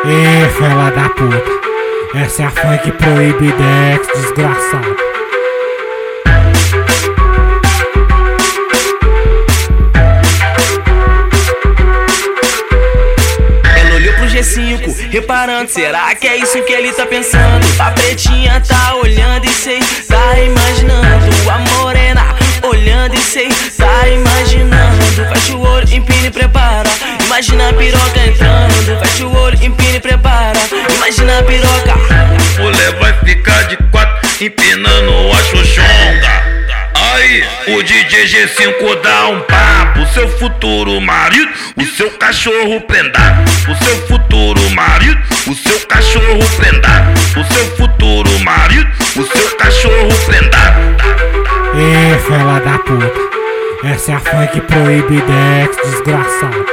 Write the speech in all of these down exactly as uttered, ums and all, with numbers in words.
Ê, fela da puta, essa é a funk proibidex, desgraçado. Ela olhou pro G cinco, reparando, será que é isso que ele tá pensando? A pretinha tá olhando e sei, tá imaginando. A morena olhando e sei, tá imaginando. Fecha o olho, empina e prepara. Imagina a piroca entrando. Fecha o olho, empina e prepara. Imagina a piroca. Mulher vai ficar de quatro, empinando a xoxonga. Aí, o D J G cinco dá um papo. Seu futuro marido, o seu cachorro prendado. O seu futuro marido, o seu cachorro prendado. O seu futuro marido, o seu cachorro prendado. Ê, fela da puta, essa é a funk proibidex, desgraçado.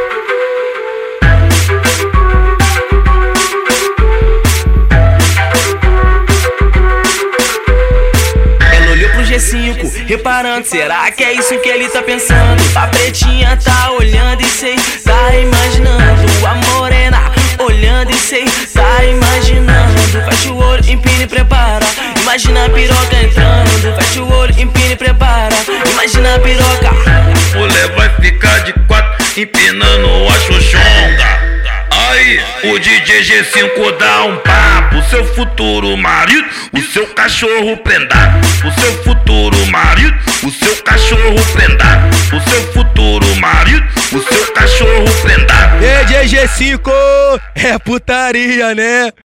Ela olhou pro G cinco, reparando, será que é isso que ele tá pensando? A pretinha tá olhando e sei, tá imaginando. A morena olhando e sei, tá imaginando. Fecha o olho, empina e prepara. Imagina a piroca entrando. Fecha o olho, empina e prepara. Imagina a piroca. Mulher vai ficar de quatro, empinando a xoxonga. Aí, o D J G cinco dá um papo. Seu futuro marido, o seu cachorro prendado. O seu futuro marido, o seu cachorro prendado. O seu futuro marido, o seu cachorro prendado. D J G cinco é putaria, né?